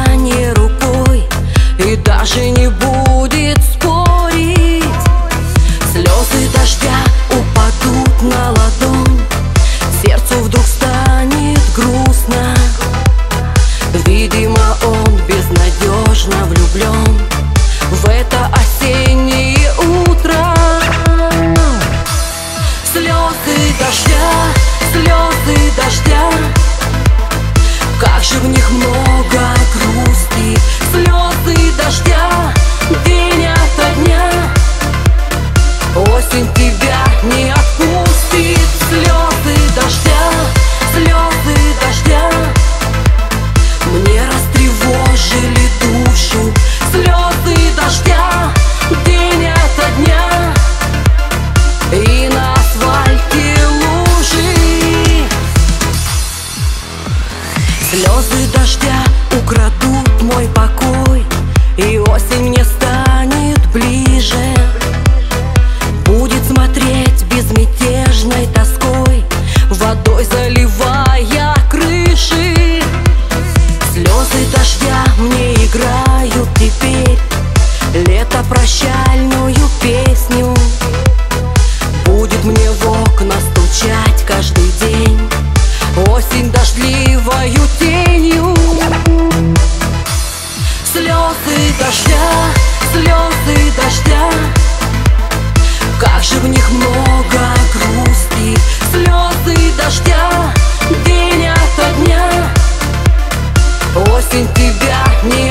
прощание рукой и даже не будет спорить. Слезы дождя упадут на ладонь, сердцу вдруг станет грустно. Видимо, он безнадежно влюблен в это осеннее утро. Слезы дождя, как же в них много грусти. Слезы дождя, день ото дня, осень тебя не отпустит. Слезы дождя, мне растревожили душу. Слезы дождя, день ото дня, и на асфальте лужи. Слезы дождя украдут мой покой, и осень мне станет ближе. Будет смотреть безмятежной тоской, водой заливая крыши. Слезы дождя мне играют теперь лето прощальную песню. Будет мне в окна стучать каждый день осень дождливою тенью. Слезы дождя, как же в них много грусти. Слезы дождя, день ото дня, осень тебя не